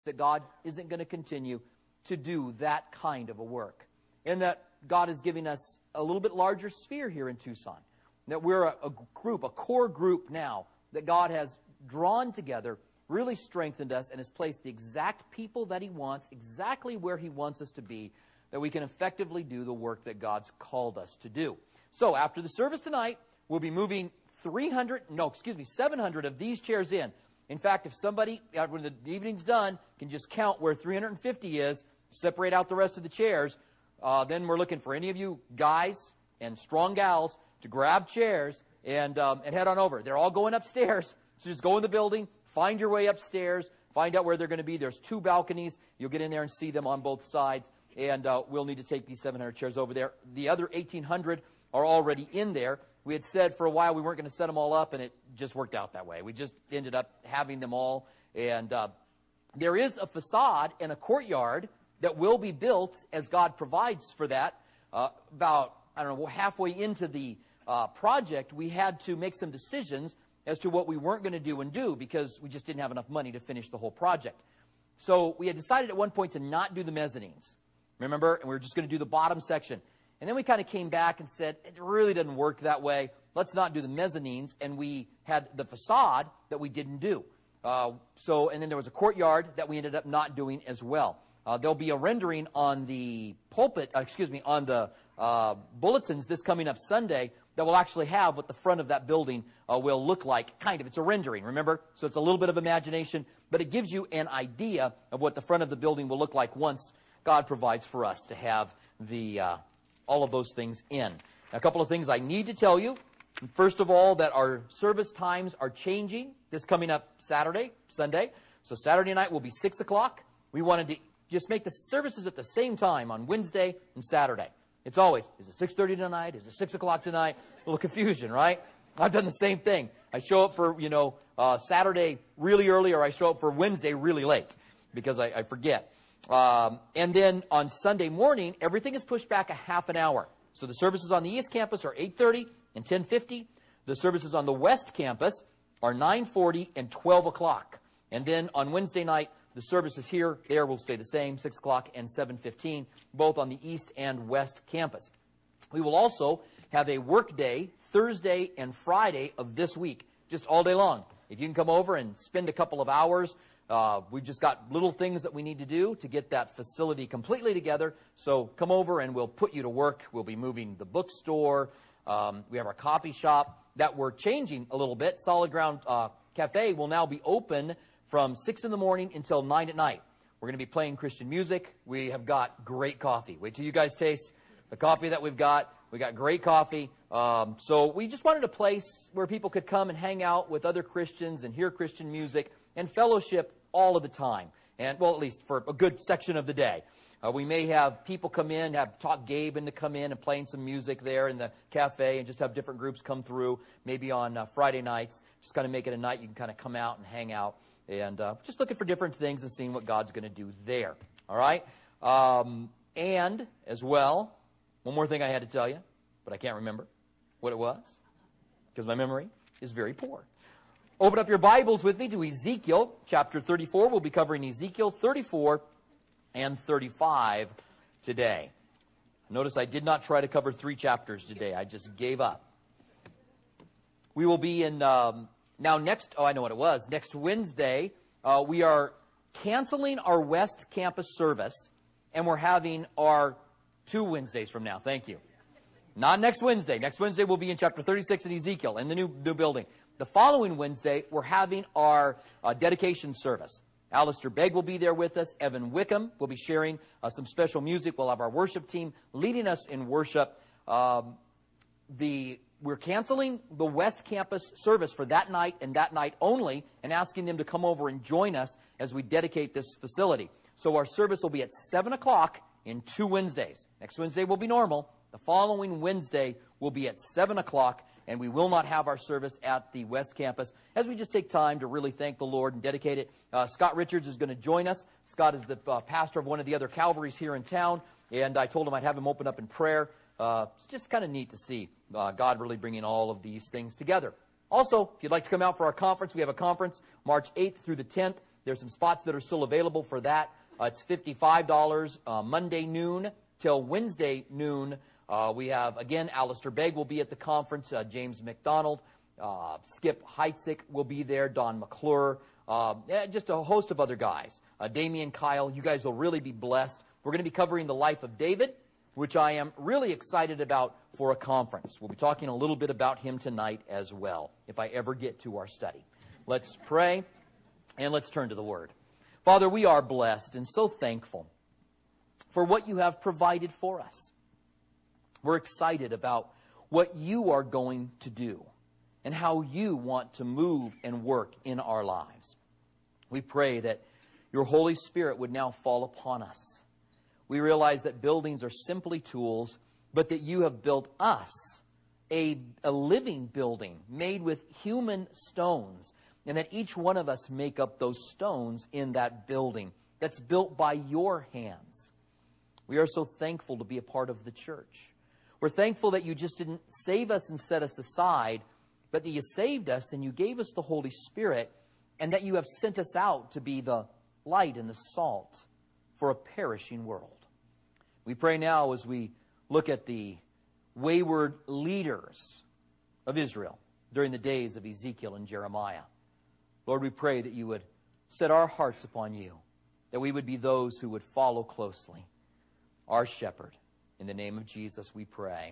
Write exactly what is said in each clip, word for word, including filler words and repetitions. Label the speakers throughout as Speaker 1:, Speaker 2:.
Speaker 1: that God isn't going to continue to do that kind of a work. And that God is giving us a little bit larger sphere here in Tucson. That we're a, a group, a core group now, that God has drawn together, really strengthened us, and has placed the exact people that He wants, exactly where He wants us to be, that we can effectively do the work that God's called us to do. So after the service tonight, we'll be moving three hundred, no, excuse me, seven hundred of these chairs in. In fact, if somebody, when the evening's done, can just count where three hundred fifty is, separate out the rest of the chairs, uh, then we're looking for any of you guys and strong gals to grab chairs and um, and head on over. They're all going upstairs, so just go in the building, find your way upstairs, find out where they're going to be. There's two balconies. You'll get in there and see them on both sides, and uh, we'll need to take these seven hundred chairs over there. The other eighteen hundred are already in there. We had said for a while we weren't going to set them all up, and it just worked out that way. We just ended up having them all, and uh, there is a facade and a courtyard that will be built as God provides for that. Uh, about, I don't know, halfway into the uh, project, we had to make some decisions as to what we weren't going to do and do because we just didn't have enough money to finish the whole project. So we had decided at one point to not do the mezzanines. Remember? And we were just going to do the bottom section. And then we kind of came back and said, it really doesn't work that way. Let's not do the mezzanines. And we had the facade that we didn't do. Uh, so, and then there was a courtyard that we ended up not doing as well. Uh, there'll be a rendering on the pulpit, uh, excuse me, on the uh, bulletins this coming up Sunday that will actually have what the front of that building uh, will look like. Kind of. It's a rendering, remember? So it's a little bit of imagination, but it gives you an idea of what the front of the building will look like once God provides for us to have the uh, all of those things in. A couple of things I need to tell you. First of all, that our service times are changing this coming up Saturday, Sunday. So Saturday night will be six o'clock. We wanted to just make the services at the same time on Wednesday and Saturday. It's always, is it six thirty tonight? Is it six o'clock tonight? A little confusion, right? I've done the same thing. I show up for, you know, uh, Saturday really early, or I show up for Wednesday really late because I, I forget. Um, and then on Sunday morning, everything is pushed back a half an hour. So the services on the East Campus are eight thirty and ten fifty. The services on the West Campus are nine forty and twelve o'clock. And then on Wednesday night, the services here, there will stay the same, six o'clock and seven fifteen, both on the East and West Campus. We will also have a work day Thursday and Friday of this week, just all day long. If you can come over and spend a couple of hours, uh, we've just got little things that we need to do to get that facility completely together. So come over and we'll put you to work. We'll be moving the bookstore. Um, we have our coffee shop that we're changing a little bit. Solid Ground uh, Cafe will now be open from six in the morning until nine at night. We're going to be playing Christian music. We have got great coffee. Wait till you guys taste the coffee that we've got. We got great coffee. Um, so we just wanted a place where people could come and hang out with other Christians and hear Christian music and fellowship all of the time. And, well, at least for a good section of the day. Uh, we may have people come in, have talk Gabe into come in and playing some music there in the cafe and just have different groups come through, maybe on uh, Friday nights. Just kind of make it a night you can kind of come out and hang out. And uh, just looking for different things and seeing what God's going to do there. All right? Um, and, as well, one more thing I had to tell you, but I can't remember what it was because my memory is very poor. Open up your Bibles with me to Ezekiel chapter thirty-four. We'll be covering Ezekiel thirty-four and thirty-five today. Notice I did not try to cover three chapters today. I just gave up. We will be in, um, now next, oh, I know what it was. Next Wednesday, uh, we are canceling our West Campus service, and we're having our two Wednesdays from now. Thank you. Not next Wednesday. Next Wednesday we'll be in chapter thirty-six in Ezekiel in the new, new building. The following Wednesday, we're having our uh, dedication service. Alistair Begg will be there with us. Evan Wickham will be sharing uh, some special music. We'll have our worship team leading us in worship. Um, the We're canceling the West Campus service for that night and that night only and asking them to come over and join us as we dedicate this facility. So our service will be at seven o'clock in two Wednesdays. Next Wednesday will be normal. The following Wednesday will be at seven o'clock, and we will not have our service at the West Campus as we just take time to really thank the Lord and dedicate it. Uh, Scott Richards is going to join us. Scott is the uh, pastor of one of the other Calvaries here in town, and I told him I'd have him open up in prayer. Uh, it's just kind of neat to see uh, God really bringing all of these things together. Also, if you'd like to come out for our conference, we have a conference March eighth through the tenth There's some spots that are still available for that. Uh, it's fifty-five dollars uh, Monday noon till Wednesday noon. Uh, we have, again, Alistair Begg will be at the conference. Uh, James McDonald, uh, Skip Heitzig will be there. Don McClure, uh, yeah, just a host of other guys. Uh, Damian Kyle, you guys will really be blessed. We're going to be covering the life of David, which I am really excited about for a conference. We'll be talking a little bit about him tonight as well, if I ever get to our study. Let's pray, and let's turn to the Word. Father, we are blessed and so thankful for what you have provided for us. We're excited about what you are going to do and how you want to move and work in our lives. We pray that your Holy Spirit would now fall upon us. We realize that buildings are simply tools, but that you have built us a, a living building made with human stones, and that each one of us make up those stones in that building that's built by your hands. We are so thankful to be a part of the church. We're thankful that you just didn't save us and set us aside, but that you saved us and you gave us the Holy Spirit, and that you have sent us out to be the light and the salt for a perishing world. We pray now as we look at the wayward leaders of Israel during the days of Ezekiel and Jeremiah. Lord, we pray that you would set our hearts upon you, that we would be those who would follow closely our shepherd. In the name of Jesus we pray.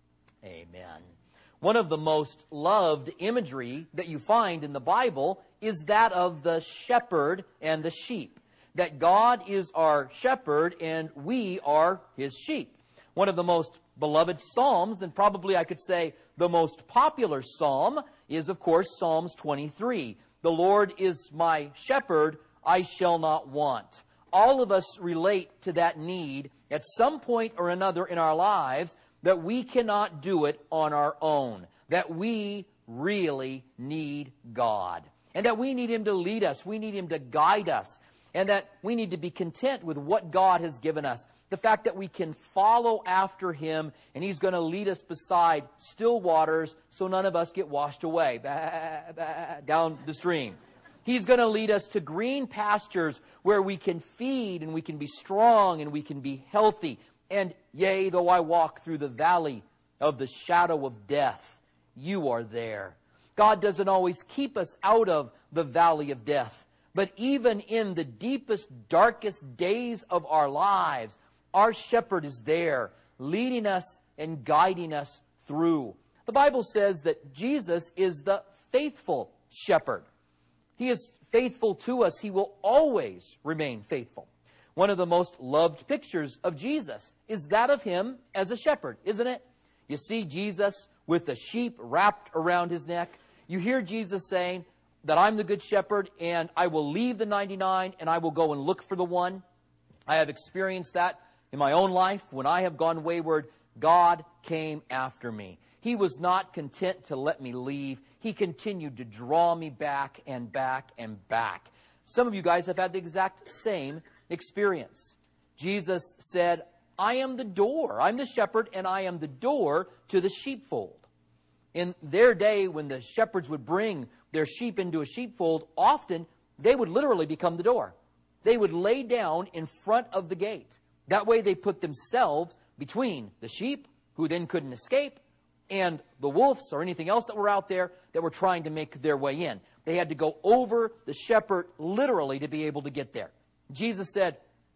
Speaker 1: Amen. One of the most loved imagery that you find in the Bible is that of the shepherd and the sheep. That God is our shepherd and we are his sheep. One of the most beloved psalms, and probably I could say the most popular psalm, is of course Psalms twenty-three. The Lord is my shepherd, I shall not want. All of us relate to that need at some point or another in our lives, that we cannot do it on our own. That we really need God. And that we need him to lead us. We need him to guide us. And that we need to be content with what God has given us. The fact that we can follow after him, and he's going to lead us beside still waters so none of us get washed away bah, bah, down the stream. He's going to lead us to green pastures where we can feed and we can be strong and we can be healthy. And yea, though I walk through the valley of the shadow of death, you are there. God doesn't always keep us out of the valley of death. But even in the deepest, darkest days of our lives, our shepherd is there, leading us and guiding us through. The Bible says that Jesus is the faithful shepherd. He is faithful to us. He will always remain faithful. One of the most loved pictures of Jesus is that of him as a shepherd, isn't it? You see Jesus with the sheep wrapped around his neck. You hear Jesus saying that I'm the good shepherd and I will leave the ninety-nine and I will go and look for the one. I have experienced that in my own life. When I have gone wayward, God came after me. He was not content to let me leave. He continued to draw me back and back and back. Some of you guys have had the exact same experience. Jesus said, I am the door. I'm the shepherd, and I am the door to the sheepfold. In their day, when the shepherds would bring their sheep into a sheepfold, often they would literally become the door. They would lay down in front of the gate. That way they put themselves between the sheep, who then couldn't escape, and the wolves or anything else that were out there that were trying to make their way in. They had to go over the shepherd literally to be able to get there. Jesus said,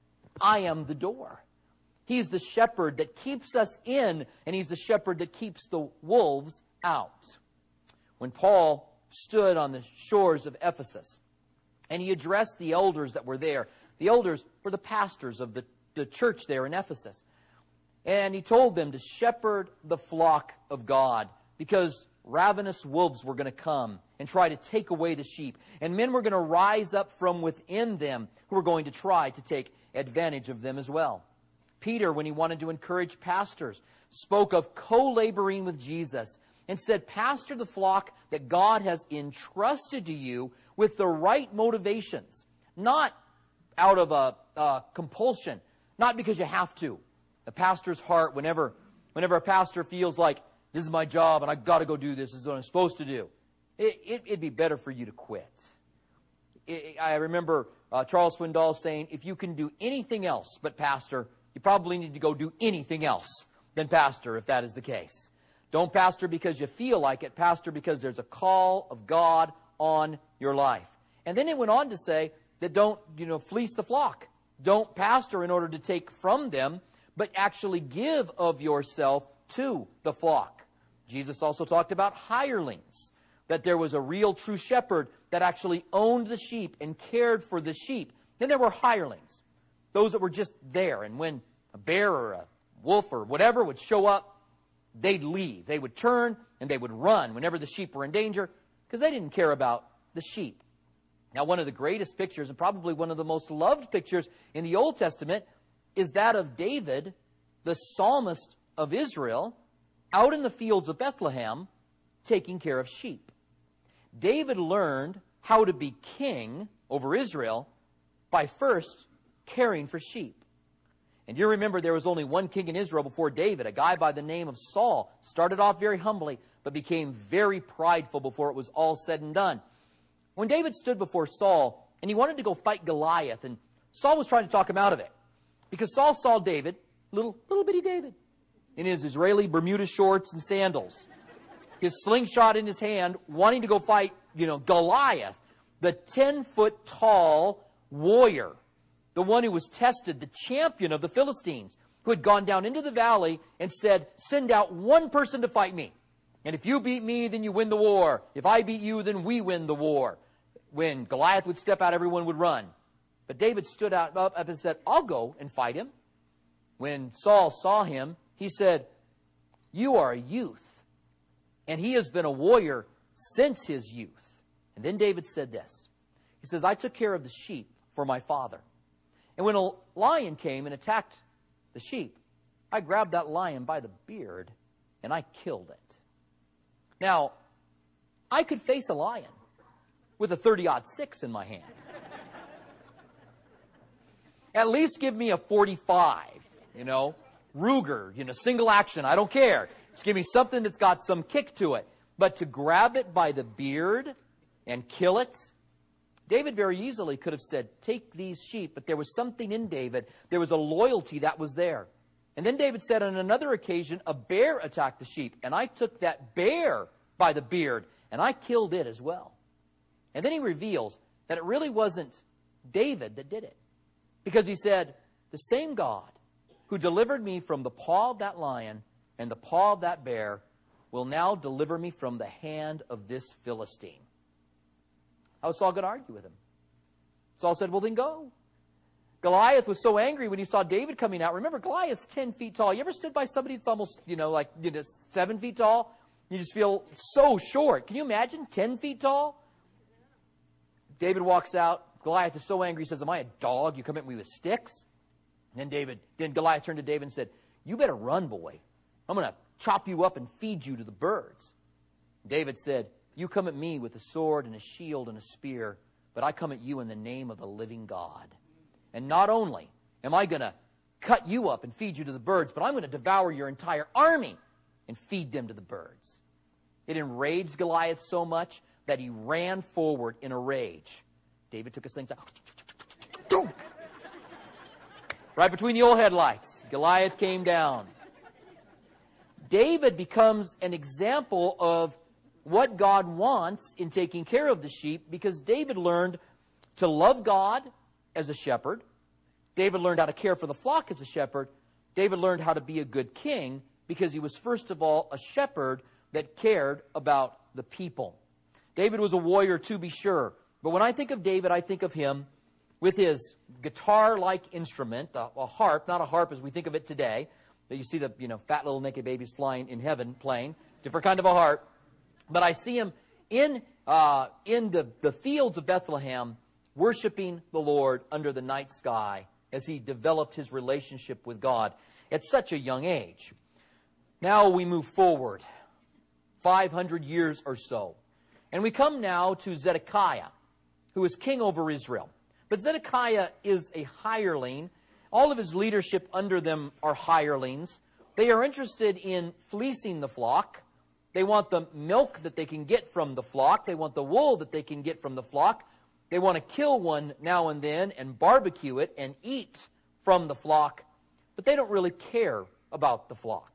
Speaker 1: I am the door. He's the shepherd that keeps us in, and he's the shepherd that keeps the wolves out. When Paul stood on the shores of Ephesus, and he addressed the elders that were there, the elders were the pastors of the, the church there in Ephesus. And he told them to shepherd the flock of God, because ravenous wolves were going to come and try to take away the sheep. And men were going to rise up from within them who were going to try to take advantage of them as well. Peter, when he wanted to encourage pastors, spoke of co-laboring with Jesus and said, pastor the flock that God has entrusted to you with the right motivations, not out of a, a compulsion, not because you have to. The pastor's heart, whenever, whenever a pastor feels like, this is my job and I've got to go do this, this is what I'm supposed to do, it, it, it'd be better for you to quit. I remember uh, Charles Swindoll saying, if you can do anything else but pastor, you probably need to go do anything else than pastor, if that is the case. Don't pastor because you feel like it. Pastor because there's a call of God on your life. And then it went on to say that don't, you know, fleece the flock. Don't pastor in order to take from them, but actually give of yourself to the flock. Jesus also talked about hirelings, that there was a real true shepherd that actually owned the sheep and cared for the sheep. Then there were hirelings, those that were just there. And when a bear or a wolf or whatever would show up, they'd leave. They would turn and they would run whenever the sheep were in danger because they didn't care about the sheep. Now, one of the greatest pictures and probably one of the most loved pictures in the Old Testament is that of David, the psalmist of Israel, out in the fields of Bethlehem taking care of sheep. David learned how to be king over Israel by first caring for sheep. And you remember there was only one king in Israel before David, a guy by the name of Saul. Started off very humbly, but became very prideful before it was all said and done. When David stood before Saul, and he wanted to go fight Goliath, and Saul was trying to talk him out of it. Because Saul saw David, little, little bitty David, in his Israeli Bermuda shorts and sandals, his slingshot in his hand, wanting to go fight, you know, Goliath, the ten-foot tall warrior, the one who was tested, the champion of the Philistines, who had gone down into the valley and said, send out one person to fight me. And if you beat me, then you win the war. If I beat you, then we win the war. When Goliath would step out, everyone would run. But David stood out, up and said, I'll go and fight him. When Saul saw him, he said, you are a youth, and he has been a warrior since his youth. And then David said this. He says, I took care of the sheep for my father. And when a lion came and attacked the sheep, I grabbed that lion by the beard and I killed it. Now, I could face a lion with a thirty aught six in my hand. At least give me a forty-five, you know, Ruger, you know, single action. I don't care. Just give me something that's got some kick to it. But to grab it by the beard and kill it, David very easily could have said, take these sheep. But there was something in David. There was a loyalty that was there. And then David said on another occasion, a bear attacked the sheep. And I took that bear by the beard and I killed it as well. And then he reveals that it really wasn't David that did it. Because he said, the same God who delivered me from the paw of that lion and the paw of that bear will now deliver me from the hand of this Philistine. How was Saul going to argue with him? Saul said, well, then go. Goliath was so angry when he saw David coming out. Remember, Goliath's ten feet tall. You ever stood by somebody that's almost, you know, like you know, seven feet tall? You just feel so short. Can you imagine ten feet tall? David walks out. Goliath is so angry. He says, am I a dog? You come at me with sticks? And then David, then Goliath turned to David and said, you better run, boy. I'm going to chop you up and feed you to the birds. David said, you come at me with a sword and a shield and a spear, but I come at you in the name of the living God. And not only am I going to cut you up and feed you to the birds, but I'm going to devour your entire army and feed them to the birds. It enraged Goliath so much that he ran forward in a rage. David took his slingshot. Right between the old headlights, Goliath came down. David becomes an example of what God wants in taking care of the sheep, because David learned to love God as a shepherd. David learned how to care for the flock as a shepherd. David learned how to be a good king because he was, first of all, a shepherd that cared about the people. David was a warrior, to be sure. But when I think of David, I think of him with his guitar-like instrument, a, a harp, not a harp as we think of it today, that you see the you know fat little naked babies flying in heaven playing, different kind of a harp. But I see him in uh, in the, the fields of Bethlehem worshiping the Lord under the night sky as he developed his relationship with God at such a young age. Now we move forward five hundred years or so. And we come now to Zedekiah, who is king over Israel. But Zedekiah is a hireling. All of his leadership under them are hirelings. They are interested in fleecing the flock. They want the milk that they can get from the flock. They want the wool that they can get from the flock. They want to kill one now and then and barbecue it and eat from the flock, but they don't really care about the flock.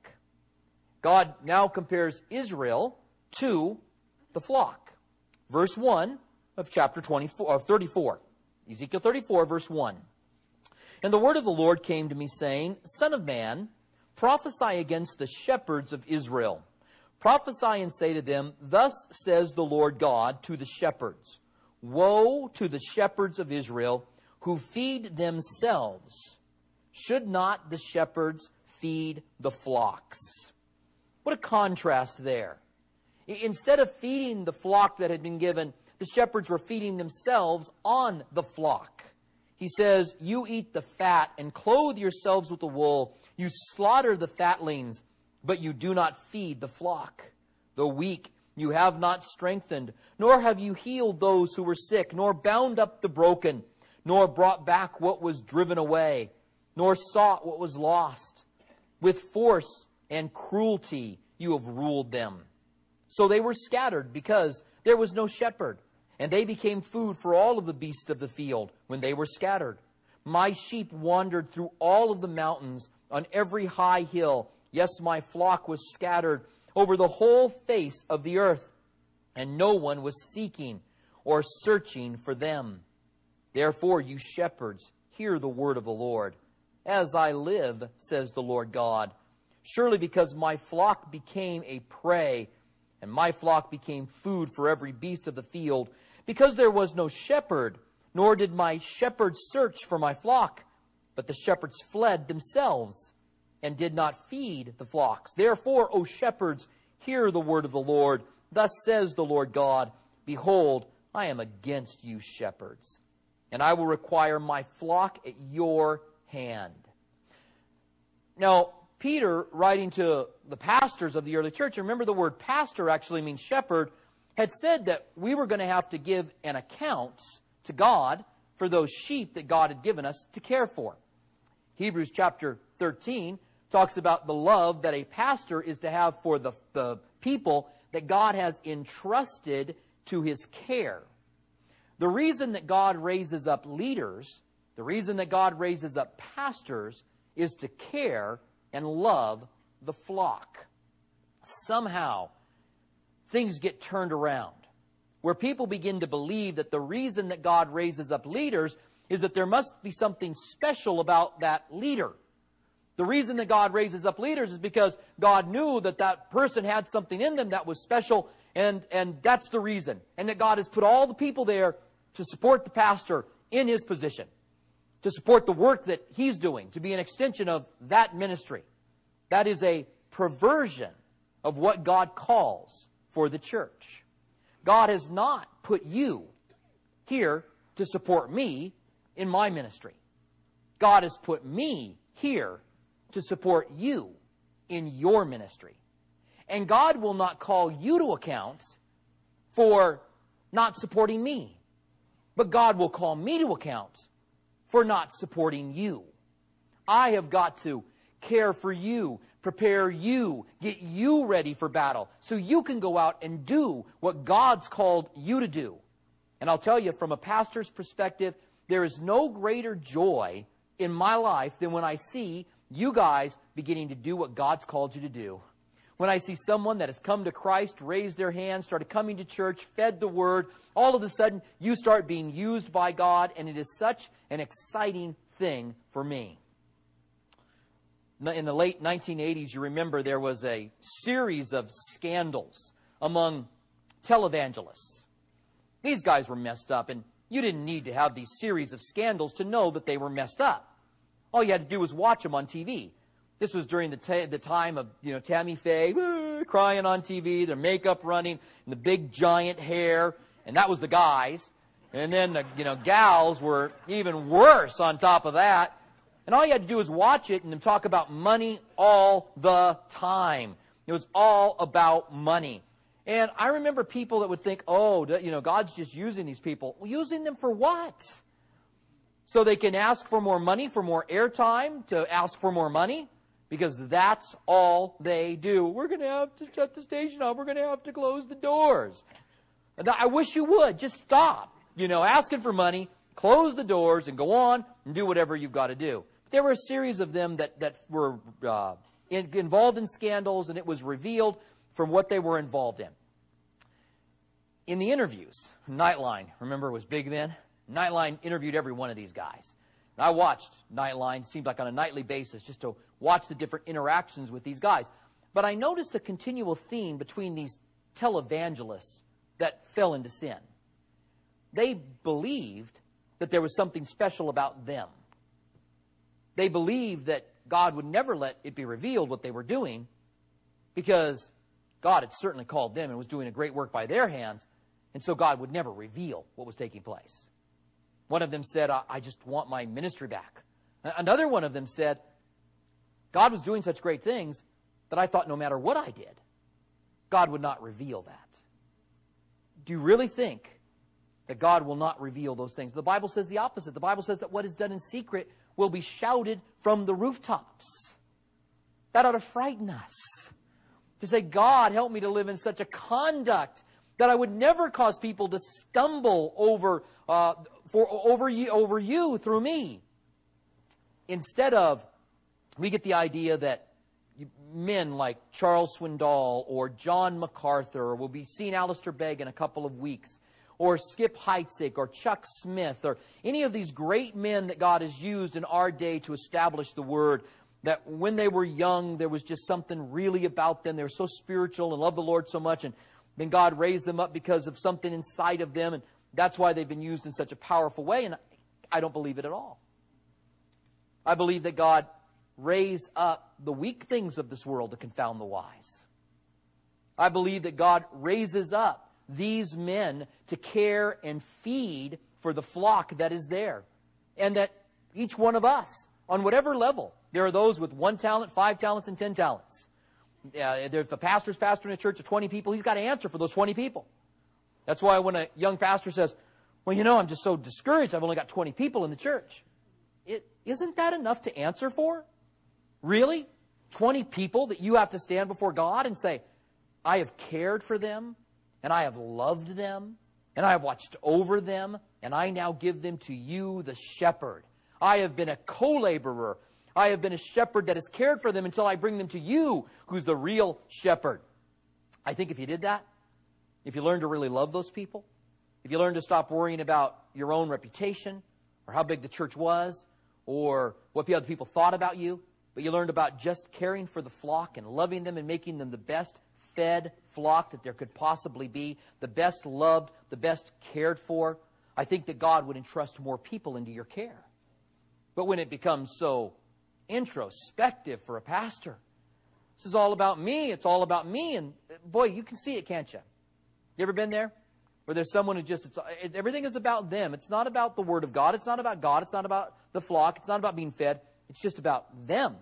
Speaker 1: God now compares Israel to the flock. Verse one of chapter twenty-four, of thirty-four. Ezekiel thirty-four, verse one. And the word of the Lord came to me, saying, Son of man, prophesy against the shepherds of Israel. Prophesy and say to them, Thus says the Lord God to the shepherds, Woe to the shepherds of Israel who feed themselves. Should not the shepherds feed the flocks? What a contrast there. Instead of feeding the flock that had been given, the shepherds were feeding themselves on the flock. He says, You eat the fat and clothe yourselves with the wool. You slaughter the fatlings, but you do not feed the flock. The weak you have not strengthened, nor have you healed those who were sick, nor bound up the broken, nor brought back what was driven away, nor sought what was lost. With force and cruelty you have ruled them. So they were scattered because there was no shepherd, and they became food for all of the beasts of the field when they were scattered. My sheep wandered through all of the mountains on every high hill. Yes, my flock was scattered over the whole face of the earth, and no one was seeking or searching for them. Therefore, you shepherds, hear the word of the Lord. As I live, says the Lord God, surely because my flock became a prey, and my flock became food for every beast of the field, because there was no shepherd, nor did my shepherds search for my flock, but the shepherds fled themselves, and did not feed the flocks. Therefore, O shepherds, hear the word of the Lord. Thus says the Lord God, Behold, I am against you shepherds, and I will require my flock at your hand. Now, Peter, writing to the pastors of the early church, and remember the word pastor actually means shepherd, had said that we were going to have to give an account to God for those sheep that God had given us to care for. Hebrews chapter thirteen talks about the love that a pastor is to have for the, the people that God has entrusted to his care. The reason that God raises up leaders, the reason that God raises up pastors, is to care and love the flock. Somehow, things get turned around, where people begin to believe that the reason that God raises up leaders is that there must be something special about that leader. The reason that God raises up leaders is because God knew that that person had something in them that was special, and, and that's the reason. And that God has put all the people there to support the pastor in his position, to support the work that he's doing, to be an extension of that ministry. That is a perversion of what God calls for the church. God has not put you here to support me in my ministry. God has put me here to support you in your ministry. And God will not call you to account for not supporting me. But God will call me to account for not supporting you. I have got to care for you, prepare you, get you ready for battle, so you can go out and do what God's called you to do. And I'll tell you, from a pastor's perspective, there is no greater joy in my life than when I see you guys beginning to do what God's called you to do. When I see someone that has come to Christ, raised their hand, started coming to church, fed the Word, all of a sudden you start being used by God, and it is such an exciting thing for me. In the late nineteen eighties, you remember there was a series of scandals among televangelists. These guys were messed up, and you didn't need to have these series of scandals to know that they were messed up. All you had to do was watch them on T V. This was during the, t- the time of, you know, Tammy Faye uh, crying on T V, their makeup running, and the big giant hair, and that was the guys. And then the, you know, gals were even worse on top of that. And all you had to do was watch it and talk about money all the time. It was all about money. And I remember people that would think, oh, you know, God's just using these people. Well, using them for what? So they can ask for more money, for more airtime, to ask for more money? Because that's all they do. We're going to have to shut the station off. We're going to have to close the doors. And I wish you would. Just stop. you know, asking for money, close the doors, and go on and do whatever you've got to do. There were a series of them that, that were uh, in, involved in scandals, and it was revealed from what they were involved in. In the interviews, Nightline, remember, was big then? Nightline interviewed every one of these guys. And I watched Nightline, seemed like on a nightly basis, just to watch the different interactions with these guys. But I noticed a continual theme between these televangelists that fell into sin. They believed that there was something special about them. They believed that God would never let it be revealed what they were doing, because God had certainly called them and was doing a great work by their hands, and so God would never reveal what was taking place. One of them said, I, I just want my ministry back. Another one of them said, God was doing such great things that I thought no matter what I did, God would not reveal that. Do you really think that God will not reveal those things? The Bible says the opposite. The Bible says that what is done in secret will be shouted from the rooftops. That ought to frighten us. To say, God, help me to live in such a conduct that I would never cause people to stumble over uh, for over you, over you through me. Instead of, we get the idea that men like Charles Swindoll or John MacArthur, or we'll be seeing Alistair Begg in a couple of weeks, or Skip Heitzig, or Chuck Smith, or any of these great men that God has used in our day to establish the Word, that when they were young, there was just something really about them. They were so spiritual and loved the Lord so much, and then God raised them up because of something inside of them, and that's why they've been used in such a powerful way, and I don't believe it at all. I believe that God raised up the weak things of this world to confound the wise. I believe that God raises up these men to care and feed for the flock that is there. And that each one of us, on whatever level, there are those with one talent, five talents, and ten talents. Uh, if a pastor's pastoring a church of twenty people, he's got to answer for those twenty people. That's why when a young pastor says, well, you know, I'm just so discouraged, I've only got twenty people in the church. It, isn't that enough to answer for? Really? twenty people that you have to stand before God and say, I have cared for them, and I have loved them, and I have watched over them, and I now give them to you, the shepherd. I have been a co-laborer. I have been a shepherd that has cared for them until I bring them to you, who's the real shepherd. I think if you did that, if you learned to really love those people, if you learned to stop worrying about your own reputation, or how big the church was, or what the other people thought about you, but you learned about just caring for the flock and loving them and making them the best fed flock that there could possibly be, the best loved, the best cared for, I think that God would entrust more people into your care. But when it becomes so introspective for a pastor, this is all about me, it's all about me, and boy, you can see it, can't you? You ever been there? Where there's someone who just, it's, it, everything is about them. It's not about the Word of God. It's not about God. It's not about the flock. It's not about being fed. It's just about them.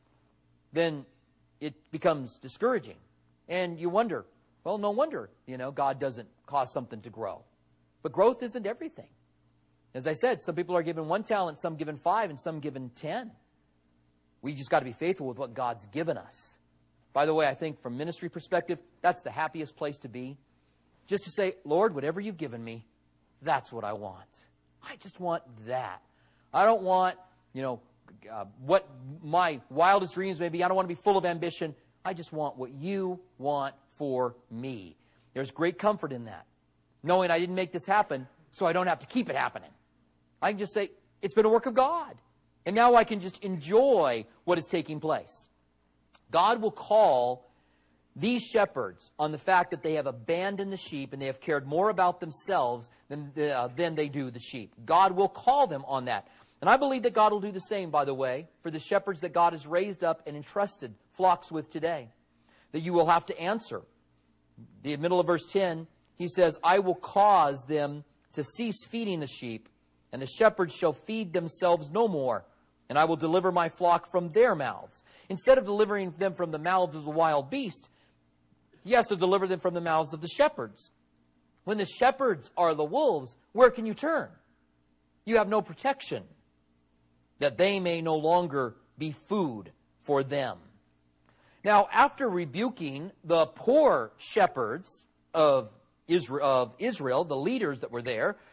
Speaker 1: Then it becomes discouraging. And you wonder, well, no wonder, you know, God doesn't cause something to grow. But growth isn't everything. As I said, some people are given one talent, some given five, and some given ten. We just got to be faithful with what God's given us. By the way, I think from ministry perspective, that's the happiest place to be. Just to say, Lord, whatever you've given me, that's what I want. I just want that. I don't want, you know, uh, what my wildest dreams may be. I don't want to be full of ambition. I just want what you want for me. There's great comfort in that. Knowing I didn't make this happen, so I don't have to keep it happening. I can just say, it's been a work of God. And now I can just enjoy what is taking place. God will call these shepherds on the fact that they have abandoned the sheep and they have cared more about themselves than, uh, than they do the sheep. God will call them on that. And I believe that God will do the same, by the way, for the shepherds that God has raised up and entrusted flocks with today. That you will have to answer. The middle of verse ten, he says, I will cause them to cease feeding the sheep, and the shepherds shall feed themselves no more, and I will deliver my flock from their mouths. Instead of delivering them from the mouths of the wild beast, he has to deliver them from the mouths of the shepherds. When the shepherds are the wolves, where can you turn? You have no protection, that they may no longer be food for them. Now, after rebuking the poor shepherds of Israel, of Israel, the leaders that were there,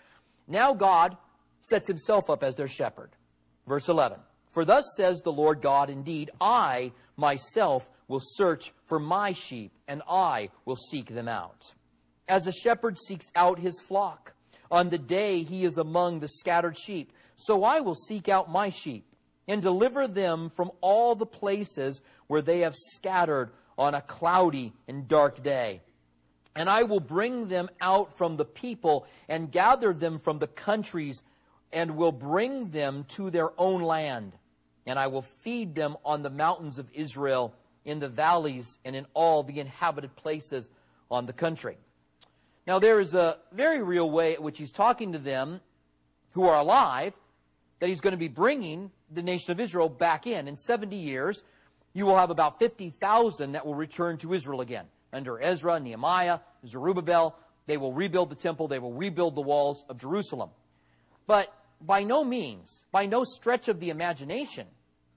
Speaker 1: Now God sets himself up as their shepherd. Verse eleven. For thus says the Lord God, indeed, I myself will search for my sheep, and I will seek them out. As a shepherd seeks out his flock on the day he is among the scattered sheep, so I will seek out my sheep and deliver them from all the places where they have scattered on a cloudy and dark day. And I will bring them out from the people and gather them from the countries and will bring them to their own land. And I will feed them on the mountains of Israel, in the valleys, and in all the inhabited places on the country. Now there is a very real way at which he's talking to them who are alive, that he's going to be bringing the nation of Israel back in. In seventy years, you will have about fifty thousand that will return to Israel again. Under Ezra, Nehemiah, Zerubbabel, they will rebuild the temple, they will rebuild the walls of Jerusalem. But by no means, by no stretch of the imagination,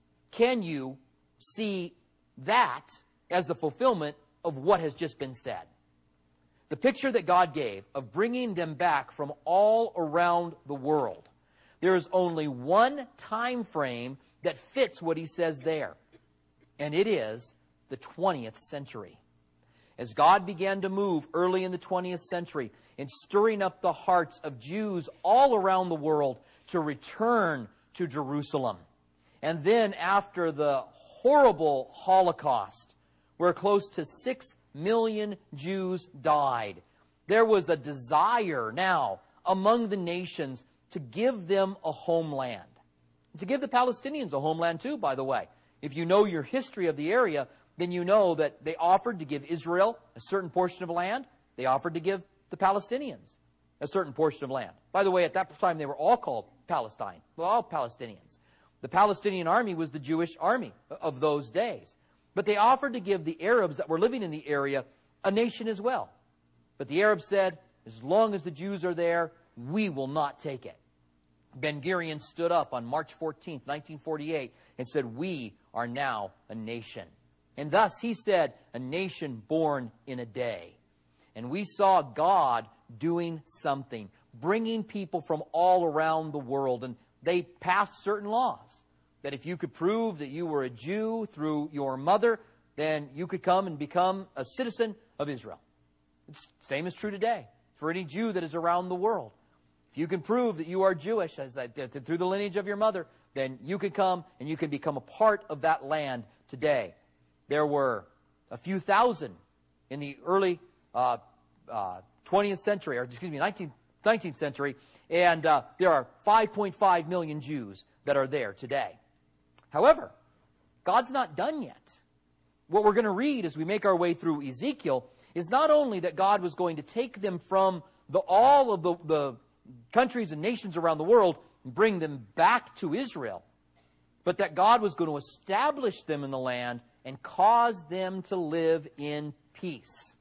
Speaker 1: can you see that as the fulfillment of what has just been said. The picture that God gave of bringing them back from all around the world, there is only one time frame that fits what he says there, and it is the twentieth century. As God began to move early in the twentieth century in stirring up the hearts of Jews all around the world to return to Jerusalem. And then after the horrible Holocaust, where close to six million Jews died, there was a desire now among the nations to give them a homeland. To give the Palestinians a homeland too, by the way. If you know your history of the area, then you know that they offered to give Israel a certain portion of land. They offered to give the Palestinians a certain portion of land. By the way, at that time they were all called Palestine. Well, all Palestinians. The Palestinian army was the Jewish army of those days. But they offered to give the Arabs that were living in the area a nation as well. But the Arabs said, as long as the Jews are there, we will not take it. Ben-Gurion stood up on March fourteenth, nineteen forty-eight, and said, we are now a nation. And thus he said, a nation born in a day. And we saw God doing something, bringing people from all around the world. And they passed certain laws that if you could prove that you were a Jew through your mother, then you could come and become a citizen of Israel. It's the same is true today for any Jew that is around the world. If you can prove that you are Jewish as I, through the lineage of your mother, then you can come and you can become a part of that land today. There were a few thousand in the early uh, uh, twentieth century, or excuse me, nineteenth, nineteenth century, and uh, there are five point five million Jews that are there today. However, God's not done yet. What we're going to read as we make our way through Ezekiel is not only that God was going to take them from the, all of the, the countries and nations around the world and bring them back to Israel, but that God was going to establish them in the land and cause them to live in peace.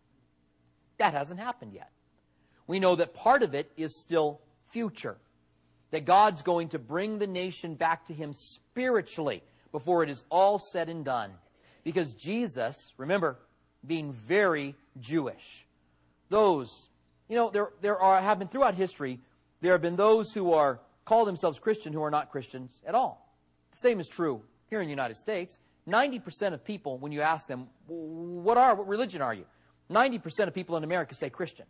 Speaker 1: That hasn't happened yet. We know that part of it is still future. That God's going to bring the nation back to Him spiritually before it is all said and done. Because Jesus, remember, being very Jewish. Those, you know, there there are have been throughout history, there have been those who are call themselves Christian who are not Christians at all. The same is true here in the United States. ninety percent of people, when you ask them, what are, what religion are you? ninety percent of people in America say Christian.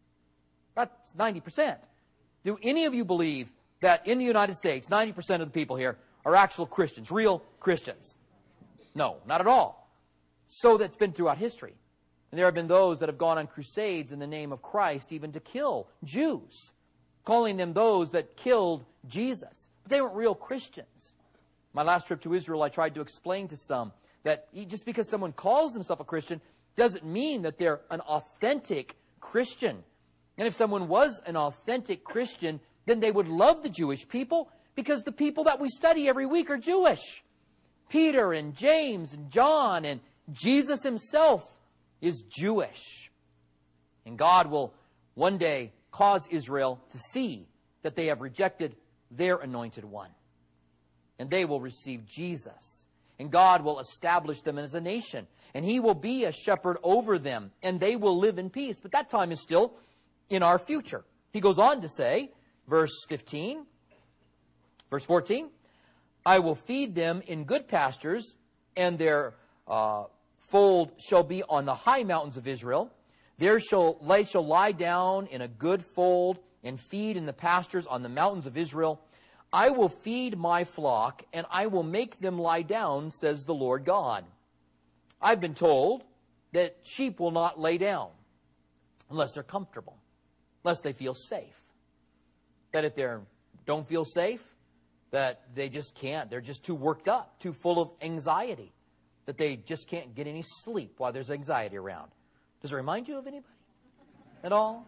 Speaker 1: That's ninety percent. Do any of you believe that in the United States, ninety percent of the people here are actual Christians, real Christians? No, not at all. So that's been throughout history. And there have been those that have gone on crusades in the name of Christ, even to kill Jews, calling them those that killed Jesus. But they weren't real Christians. My last trip to Israel, I tried to explain to some that just because someone calls themselves a Christian doesn't mean that they're an authentic Christian. And if someone was an authentic Christian, then they would love the Jewish people, because the people that we study every week are Jewish. Peter and James and John and Jesus himself is Jewish. And God will one day cause Israel to see that they have rejected their anointed one. And they will receive Jesus. And God will establish them as a nation. And He will be a shepherd over them. And they will live in peace. But that time is still in our future. He goes on to say, Verse fifteen. Verse fourteen. I will feed them in good pastures, and their uh, fold shall be on the high mountains of Israel. There shall they shall lie down in a good fold and feed in the pastures on the mountains of Israel. I will feed my flock, and I will make them lie down, says the Lord God. I've been told that sheep will not lay down unless they're comfortable, unless they feel safe. That if they don't feel safe, that they just can't. They're just too worked up, too full of anxiety, that they just can't get any sleep while there's anxiety around. Does it remind you of anybody at all?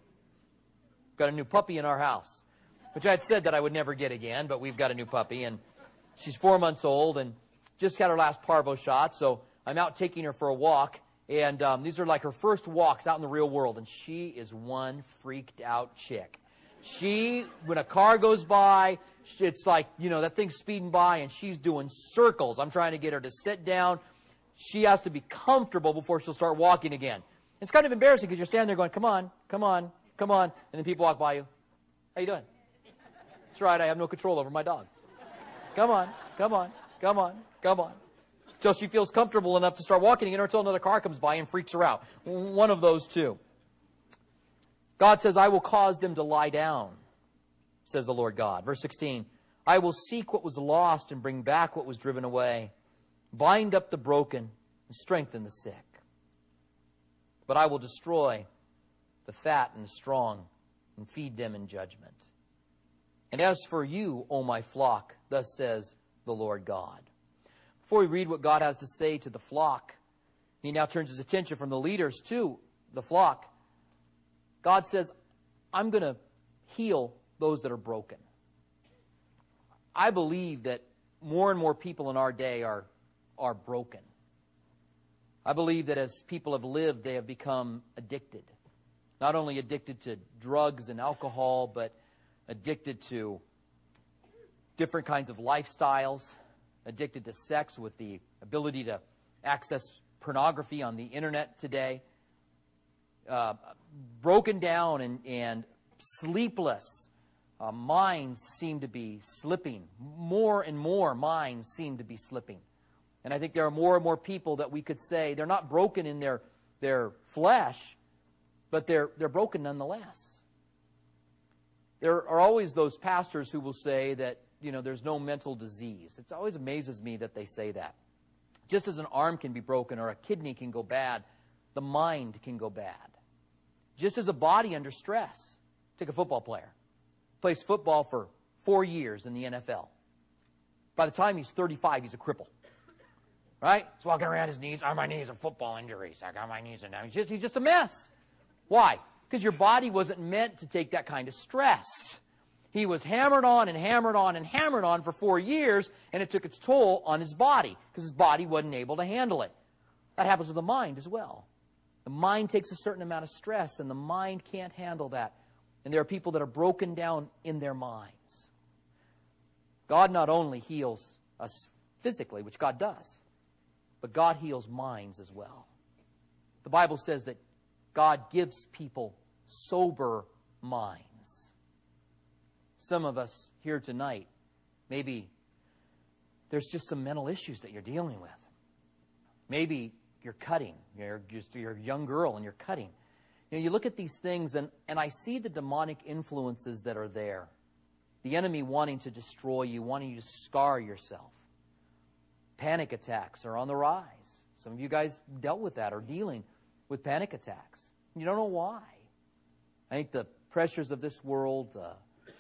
Speaker 1: Got a new puppy in our house, which I had said that I would never get again, but we've got a new puppy, and she's four months old and just got her last parvo shot, so I'm out taking her for a walk, and um, these are like her first walks out in the real world, and she is one freaked out chick. She, when a car goes by, it's like, you know, that thing's speeding by, and she's doing circles. I'm trying to get her to sit down. She has to be comfortable before she'll start walking again. It's kind of embarrassing because you're standing there going, come on, come on, come on. And then people walk by you. How you doing? That's right, I have no control over my dog. Come on, come on, come on, come on. Until she feels comfortable enough to start walking again, or until another car comes by and freaks her out. One of those two. God says, I will cause them to lie down, says the Lord God. Verse sixteen, I will seek what was lost and bring back what was driven away. Bind up the broken and strengthen the sick. But I will destroy the fat and the strong and feed them in judgment. And as for you, O my flock, thus says the Lord God. Before we read what God has to say to the flock, he now turns his attention from the leaders to the flock. God says, I'm going to heal those that are broken. I believe that more and more people in our day are, are broken. I believe that as people have lived, they have become addicted. Not only addicted to drugs and alcohol, but addicted to different kinds of lifestyles, addicted to sex with the ability to access pornography on the internet today, uh, broken down and, and sleepless. Uh, minds seem to be slipping. More and more minds seem to be slipping. And I think there are more and more people that we could say they're not broken in their, their flesh, but they're, they're broken nonetheless. There are always those pastors who will say that, you know, there's no mental disease. It always amazes me that they say that. Just as an arm can be broken or a kidney can go bad, the mind can go bad. Just as a body under stress. Take a football player. Plays football for four years in the N F L. By the time he's thirty-five, he's a cripple. Right? He's walking around, his knees. Oh, my knees are football injuries. I got my knees in now. He's just, he's just a mess. Why? Because your body wasn't meant to take that kind of stress. He was hammered on and hammered on and hammered on for four years, and it took its toll on his body because his body wasn't able to handle it. That happens with the mind as well. The mind takes a certain amount of stress, and the mind can't handle that. And there are people that are broken down in their minds. God not only heals us physically, which God does, but God heals minds as well. The Bible says that God gives people sober minds. Some of us here tonight, maybe there's just some mental issues that you're dealing with. Maybe you're cutting. You're just you're a young girl and you're cutting. You know, you look at these things and, and I see the demonic influences that are there. The enemy wanting to destroy you, wanting you to scar yourself. Panic attacks are on the rise. Some of you guys dealt with that or dealing with panic attacks. You don't know why. I think the pressures of this world, uh,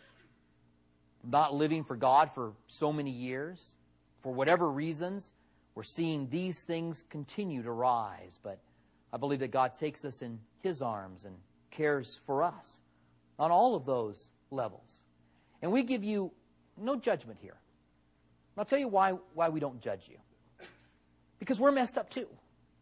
Speaker 1: not living for God for so many years, for whatever reasons, we're seeing these things continue to rise. But I believe that God takes us in His arms and cares for us on all of those levels. And we give you no judgment here. And I'll tell you why, why we don't judge you. Because we're messed up too.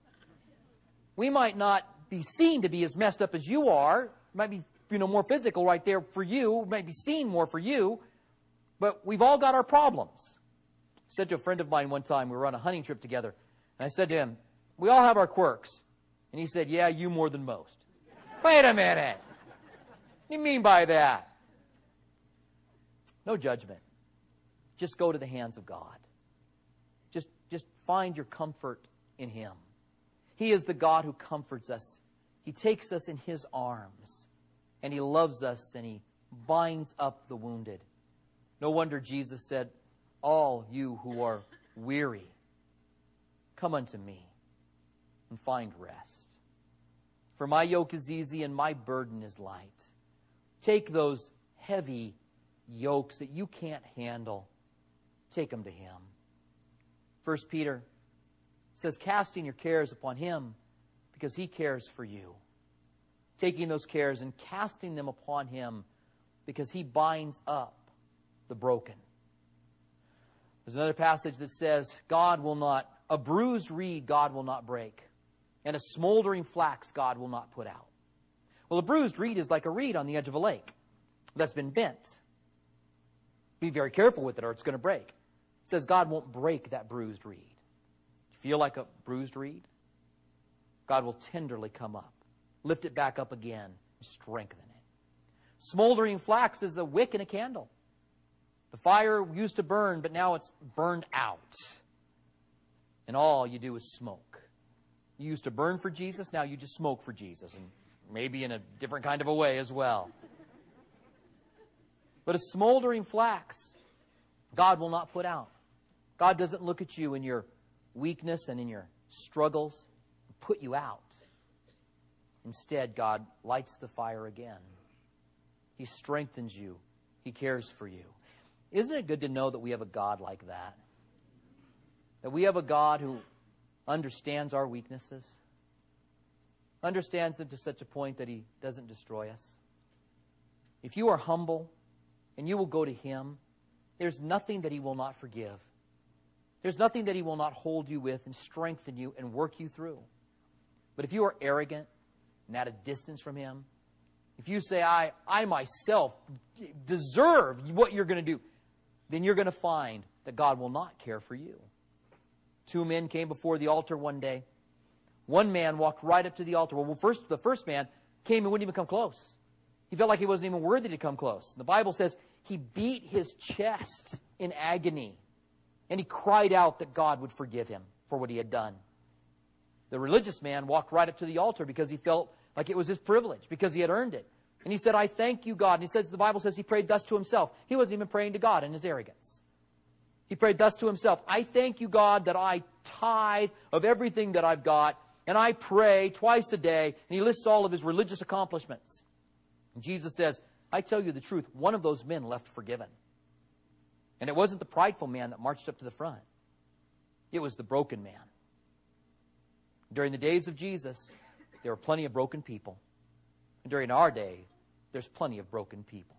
Speaker 1: We might not be seen to be as messed up as you are. It might be, you know, more physical right there for you. It might be seen more for you. But we've all got our problems. I said to a friend of mine one time, we were on a hunting trip together, and I said to him, we all have our quirks. And he said, yeah, you more than most. Wait a minute. What do you mean by that? No judgment. Just go to the hands of God. Just, just find your comfort in Him. He is the God who comforts us. He takes us in His arms, and He loves us, and He binds up the wounded. No wonder Jesus said, all you who are weary, come unto me and find rest. For my yoke is easy and my burden is light. Take those heavy yokes that you can't handle. Take them to Him. First Peter says, casting your cares upon Him because He cares for you. Taking those cares and casting them upon Him because He binds up the broken. There's another passage that says, God will not, a bruised reed God will not break, and a smoldering flax God will not put out. Well, a bruised reed is like a reed on the edge of a lake that's been bent. Be very careful with it or it's going to break. It says God won't break that bruised reed. You feel like a bruised reed? God will tenderly come up, lift it back up again, and strengthen it. Smoldering flax is a wick in a candle. The fire used to burn, but now it's burned out. And all you do is smoke. You used to burn for Jesus, now you just smoke for Jesus. And maybe in a different kind of a way as well. But a smoldering flax, God will not put out. God doesn't look at you in your weakness and in your struggles and put you out. Instead, God lights the fire again. He strengthens you. He cares for you. Isn't it good to know that we have a God like that? That we have a God who understands our weaknesses, understands them to such a point that He doesn't destroy us. If you are humble and you will go to Him, there's nothing that He will not forgive. There's nothing that He will not hold you with and strengthen you and work you through. But if you are arrogant and at a distance from Him, if you say, I, I myself deserve what you're going to do, then you're going to find that God will not care for you. Two men came before the altar one day. One man walked right up to the altar. Well, first, the first man came and wouldn't even come close. He felt like he wasn't even worthy to come close. The Bible says he beat his chest in agony, and he cried out that God would forgive him for what he had done. The religious man walked right up to the altar because he felt like it was his privilege, because he had earned it. And he said, I thank you, God. And he says, the Bible says he prayed thus to himself. He wasn't even praying to God in his arrogance. He prayed thus to himself, I thank you, God, that I tithe of everything that I've got, and I pray twice a day. And he lists all of his religious accomplishments. And Jesus says, I tell you the truth, one of those men left forgiven. And it wasn't the prideful man that marched up to the front. It was the broken man. During the days of Jesus, there were plenty of broken people. And during our day, there's plenty of broken people.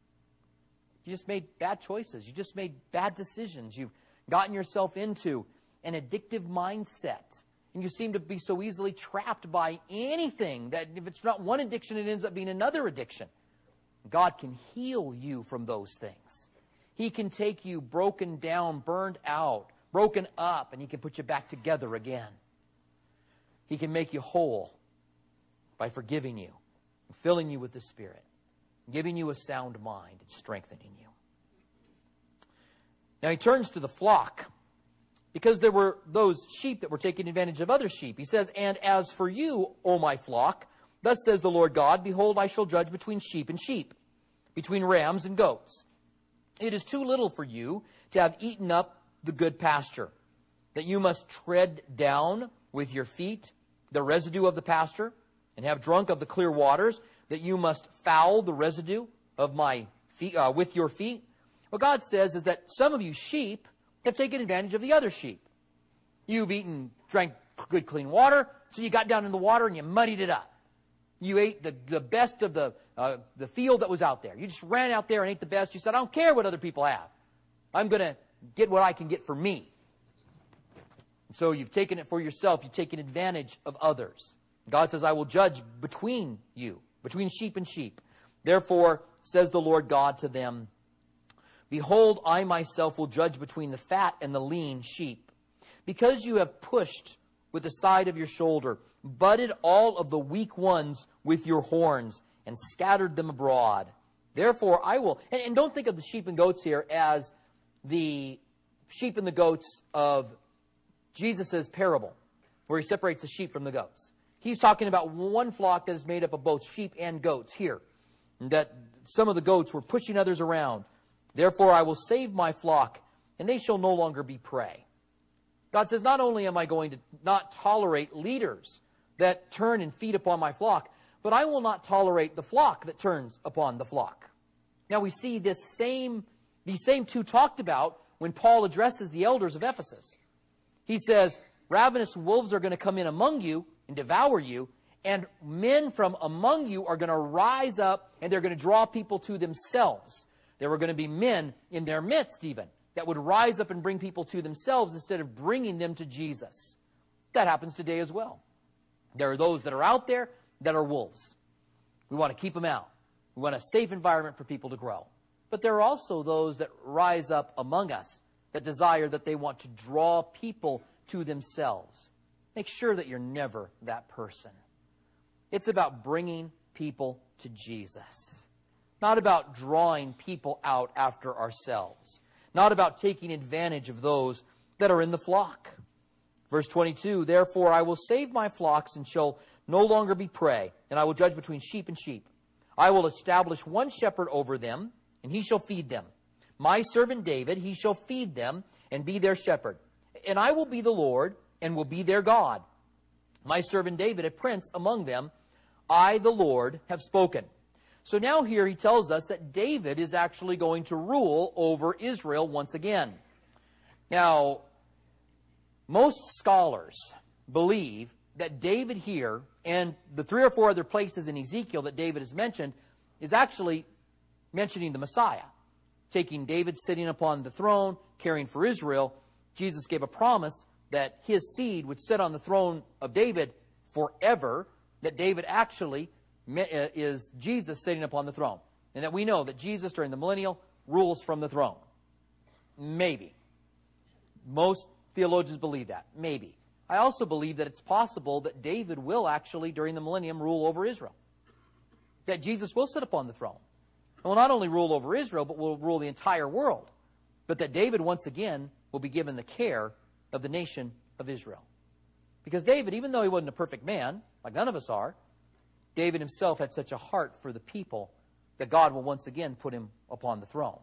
Speaker 1: You just made bad choices. You just made bad decisions. You've gotten yourself into an addictive mindset. And you seem to be so easily trapped by anything that if it's not one addiction, it ends up being another addiction. God can heal you from those things. He can take you broken down, burned out, broken up, and He can put you back together again. He can make you whole by forgiving you, filling you with the Spirit, giving you a sound mind and strengthening you. Now He turns to the flock, because there were those sheep that were taking advantage of other sheep. He says, and as for you, O my flock, thus says the Lord God, behold, I shall judge between sheep and sheep, between rams and goats. It is too little for you to have eaten up the good pasture, that you must tread down with your feet the residue of the pasture, and have drunk of the clear waters, that you must foul the residue of my feet uh, with your feet. What God says is that some of you sheep have taken advantage of the other sheep. You've eaten, drank good clean water, so you got down in the water and you muddied it up. You ate the, the best of the uh, the field that was out there. You just ran out there and ate the best. You said, I don't care what other people have. I'm going to get what I can get for me. And so you've taken it for yourself. You've taken advantage of others. God says, I will judge between you, between sheep and sheep. Therefore, says the Lord God to them, behold, I myself will judge between the fat and the lean sheep. Because you have pushed with the side of your shoulder, butted all of the weak ones with your horns, and scattered them abroad. Therefore I will, and, and don't think of the sheep and goats here as the sheep and the goats of Jesus' parable, where he separates the sheep from the goats. He's talking about one flock that is made up of both sheep and goats here. And that some of the goats were pushing others around. Therefore I will save my flock, and they shall no longer be prey. God says, not only am I going to not tolerate leaders that turn and feed upon my flock, but I will not tolerate the flock that turns upon the flock. Now we see this same, these same two talked about when Paul addresses the elders of Ephesus. He says, ravenous wolves are going to come in among you and devour you, and men from among you are going to rise up, and they're going to draw people to themselves. There were going to be men in their midst even that would rise up and bring people to themselves instead of bringing them to Jesus. That happens today as well. There are those that are out there that are wolves. We want to keep them out. We want a safe environment for people to grow. But there are also those that rise up among us that desire that they want to draw people to themselves. Make sure that you're never that person. It's about bringing people to Jesus. Not about drawing people out after ourselves. Not about taking advantage of those that are in the flock. Verse twenty-two, therefore I will save my flocks and shall no longer be prey, and I will judge between sheep and sheep. I will establish one shepherd over them, and he shall feed them. My servant David, he shall feed them and be their shepherd. And I will be the Lord and will be their God. My servant David, a prince among them, I, the Lord, have spoken. So now here he tells us that David is actually going to rule over Israel once again. Now, most scholars believe that David here, and the three or four other places in Ezekiel that David is mentioned, is actually mentioning the Messiah. Taking David sitting upon the throne, caring for Israel, Jesus gave a promise that his seed would sit on the throne of David forever, that David actually is Jesus sitting upon the throne. And that we know that Jesus during the millennial rules from the throne. Maybe. Most theologians believe that. Maybe. I also believe that it's possible that David will actually during the millennium rule over Israel. That Jesus will sit upon the throne. And will not only rule over Israel, but will rule the entire world. But that David once again will be given the care of the nation of Israel. Because David, even though he wasn't a perfect man, like none of us are, David himself had such a heart for the people that God will once again put him upon the throne.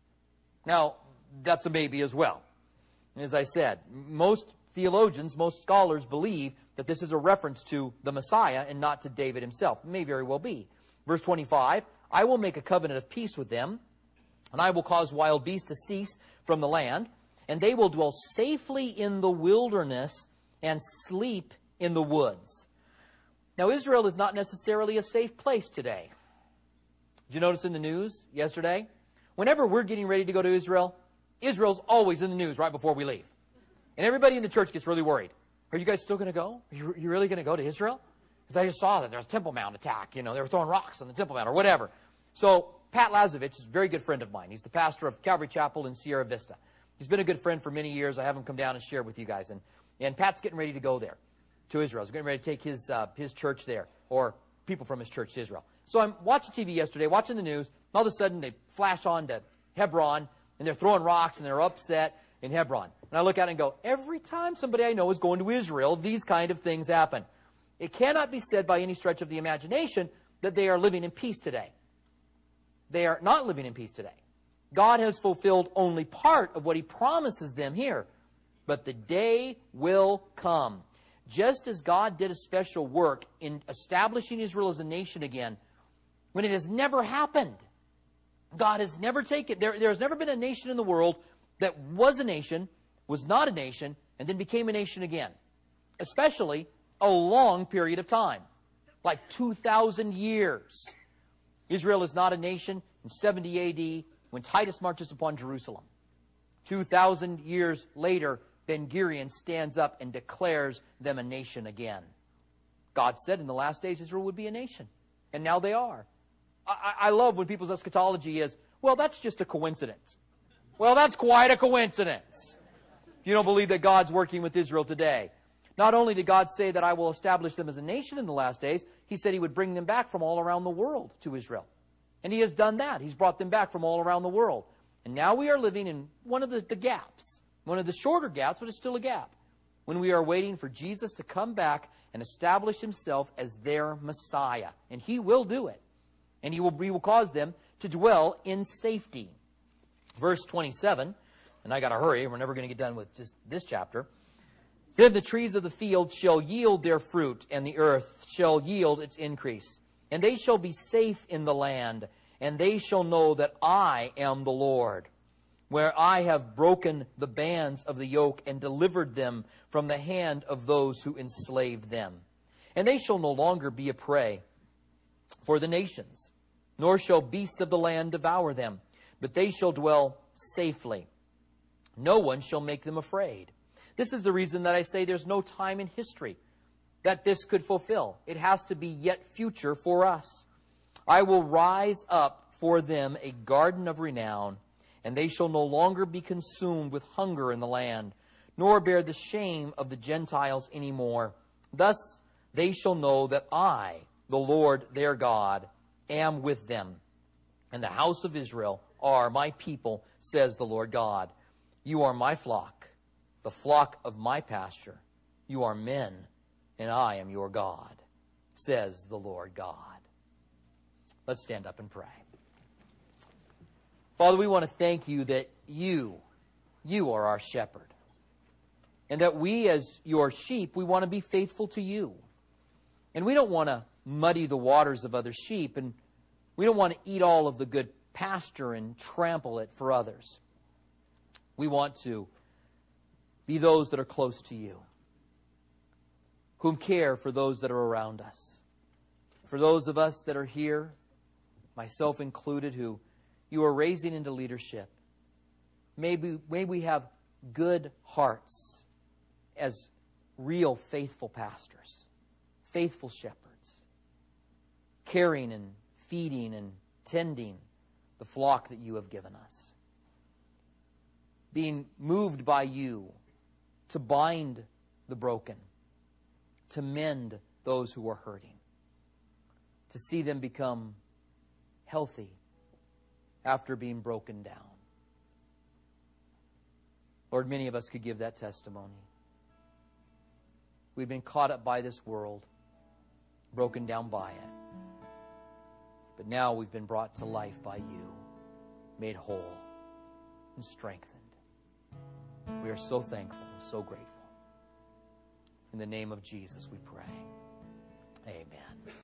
Speaker 1: Now, that's a maybe as well. As I said, most theologians, most scholars believe that this is a reference to the Messiah and not to David himself. It may very well be. Verse twenty-five, I will make a covenant of peace with them, and I will cause wild beasts to cease from the land, and they will dwell safely in the wilderness and sleep in the woods. Now, Israel is not necessarily a safe place today. Did you notice in the news yesterday? Whenever we're getting ready to go to Israel, Israel's always in the news right before we leave. And everybody in the church gets really worried. Are you guys still going to go? Are you, you really going to go to Israel? Because I just saw that there was a Temple Mount attack. You know, they were throwing rocks on the Temple Mount or whatever. So Pat Lazovich is a very good friend of mine. He's the pastor of Calvary Chapel in Sierra Vista. He's been a good friend for many years. I have him come down and share with you guys. And, and Pat's getting ready to go there to Israel. He's getting ready to take his, uh, his church there, or people from his church to Israel. So I'm watching T V yesterday, watching the news. All of a sudden, they flash on to Hebron, and they're throwing rocks, and they're upset in Hebron. And I look at it and go, every time somebody I know is going to Israel, these kind of things happen. It cannot be said by any stretch of the imagination that they are living in peace today. They are not living in peace today. God has fulfilled only part of what he promises them here. But the day will come. Just as God did a special work in establishing Israel as a nation again, when it has never happened. God has never taken, there, there has never been a nation in the world that was a nation, was not a nation, and then became a nation again. Especially a long period of time. Like two thousand years. Israel is not a nation in seventy A D when Titus marches upon Jerusalem. two thousand years later, Ben-Gurion stands up and declares them a nation again. God said in the last days Israel would be a nation. And now they are. I, I love when people's eschatology is, well, that's just a coincidence. Well, that's quite a coincidence. If you don't believe that God's working with Israel today. Not only did God say that I will establish them as a nation in the last days, he said he would bring them back from all around the world to Israel. And he has done that. He's brought them back from all around the world. And now we are living in one of the, the gaps, one of the shorter gaps, but it's still a gap, when we are waiting for Jesus to come back and establish himself as their Messiah. And he will do it. And he will, he will cause them to dwell in safety. Verse twenty-seven, and I got to hurry. We're never going to get done with just this chapter. Then the trees of the field shall yield their fruit, and the earth shall yield its increase. And they shall be safe in the land, and they shall know that I am the Lord, where I have broken the bands of the yoke and delivered them from the hand of those who enslaved them. And they shall no longer be a prey for the nations, nor shall beasts of the land devour them, but they shall dwell safely. No one shall make them afraid. This is the reason that I say there's no time in history that this could fulfill. It has to be yet future for us. I will rise up for them a garden of renown, and they shall no longer be consumed with hunger in the land, nor bear the shame of the Gentiles any more. Thus they shall know that I, the Lord their God, am with them, and the house of Israel are my people, says the Lord God. You are my flock, the flock of my pasture. You are men, and I am your God, says the Lord God. Let's stand up and pray. Father, we want to thank you that you, you are our shepherd. And that we as your sheep, we want to be faithful to you. And we don't want to muddy the waters of other sheep. And we don't want to eat all of the good pasture and trample it for others. We want to be those that are close to you, whom care for those that are around us. For those of us that are here, myself included, who you are raising into leadership, maybe, may we have good hearts as real faithful pastors, faithful shepherds, caring and feeding and tending the flock that you have given us. Being moved by you to bind the broken, to mend those who are hurting, to see them become healthy after being broken down. Lord, many of us could give that testimony. We've been caught up by this world, broken down by it. But now we've been brought to life by you, made whole and strengthened. We are so thankful and so grateful. In the name of Jesus we pray. Amen.